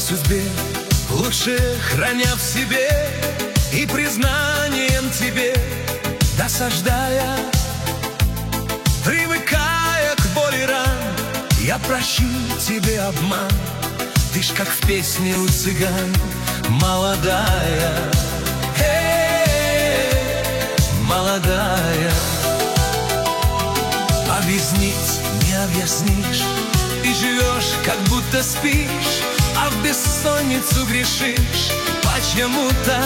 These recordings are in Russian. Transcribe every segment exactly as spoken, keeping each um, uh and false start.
судьбе, лучше храня в себе и признанием тебе досаждая, привыкая к боли ран. Я прощу тебе обман, ты ж как в песне у цыган, молодая, эй, молодая. Объяснить не объяснишь, ты живешь, как будто спишь, а в бессонницу грешишь почему-то.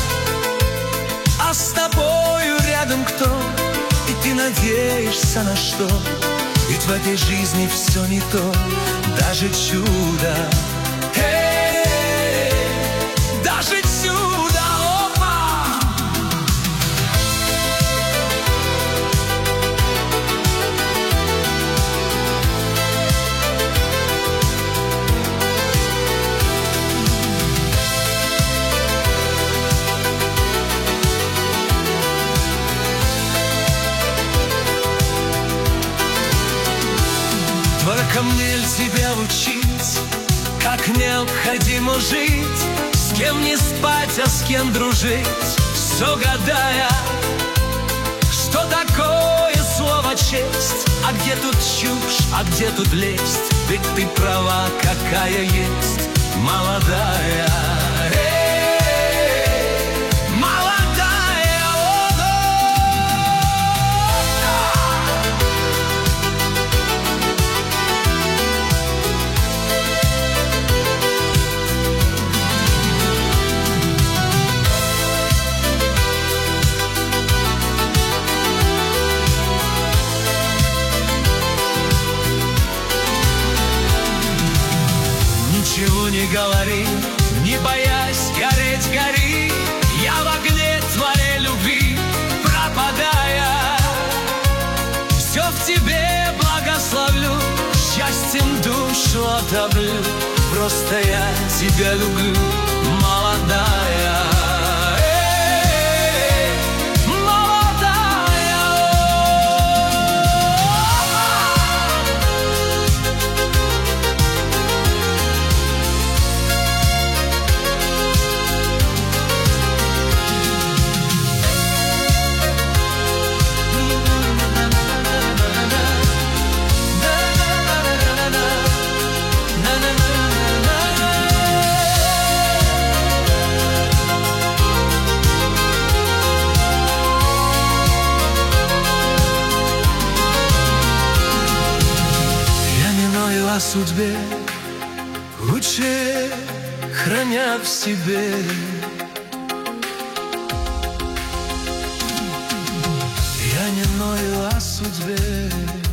А с тобою рядом кто, и ты надеешься на что? Ведь в этой жизни все не то, даже чудо. Эй, даже чудо, опа! Только мне ль тебя учить, как необходимо жить, с кем не спать, а с кем дружить, все гадая, что такое слово честь, а где тут чушь, а где тут лесть, ведь ты права, какая есть, молодая. Ничего не говори, не боясь гореть, гори. Я в огне твоей любви пропадая, все в тебе благословлю, счастьем душу отоплю. Просто я тебя люблю, молодая. О судьбе, лучше храня в себе. Я не ною о судьбе.